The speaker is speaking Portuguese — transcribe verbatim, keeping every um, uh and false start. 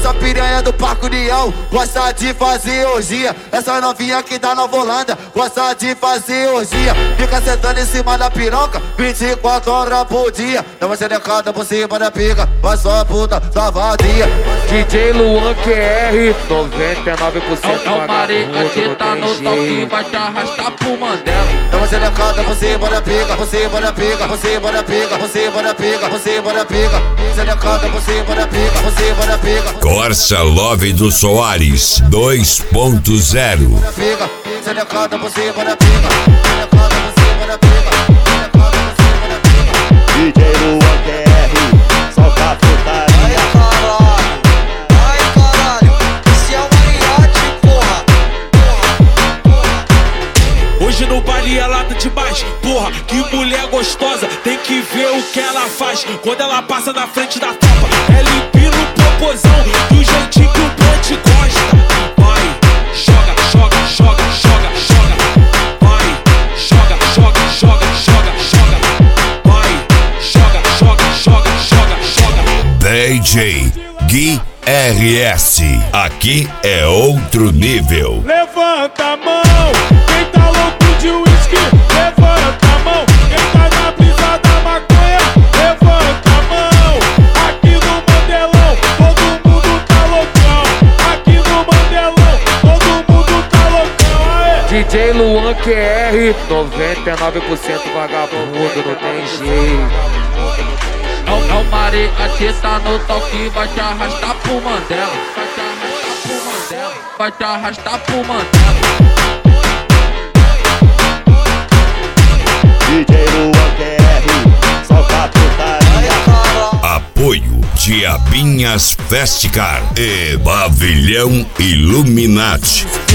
Essa piranha do Parque União gosta de fazer orgia. Essa novinha que tá na Holanda gosta de fazer orgia. Fica sentando em cima da piroca vinte e quatro horas por dia. Dá uma xerecada por cima da pica, mas só a puta tá vazia. D J Luan Q R, noventa e nove por cento É o Maria que tá no toque, vai te arrastar pro Mandela. Dá uma xerecada por cima da pica, por cima da pica, por cima da pica, por cima da pica, por cima da pica. Xerecada por cima da pica, por cima da pica. Corsa Love do Soares dois ponto zero. Xerecada por cima da pica, xerecada por cima da pica, xerecada por cima da pica. D J Luan Q R, solta a putaria. Ai caralho, ai caralho, esse é o Mariachi, porra, porra, porra. Hoje no baile ela tá demais, porra, que mulher gostosa. Tem que ver o que ela faz quando ela passa na frente da tropa. Ela empina o popozão do jeitinho que o Ponte gosta. Vai, joga, joga, joga, joga, joga. Vai, joga, joga, joga, joga, joga. Vai, joga, joga, joga, joga, joga. D J Gui R S, aqui é outro nível. Levanta a mão, quem tá louco de uísque, levanta a mão. Quem tá na brisa da maconha, levanta a mão. Aqui no Mandelão, todo mundo tá loucão. Aqui no Mandelão, todo mundo tá loucão. Aê. D J Luan Q R, noventa e nove por cento vagabundo, não tem jeito. É o, é o Maria que tá no toque, vai te arrastar pro Mandela. Vai te arrastar pro Mandela. Vai te arrastar pro Mandela. D J Luan Q R, solta a putaria. Apoio Diabinhas Festicar e Pavilhão Illuminati.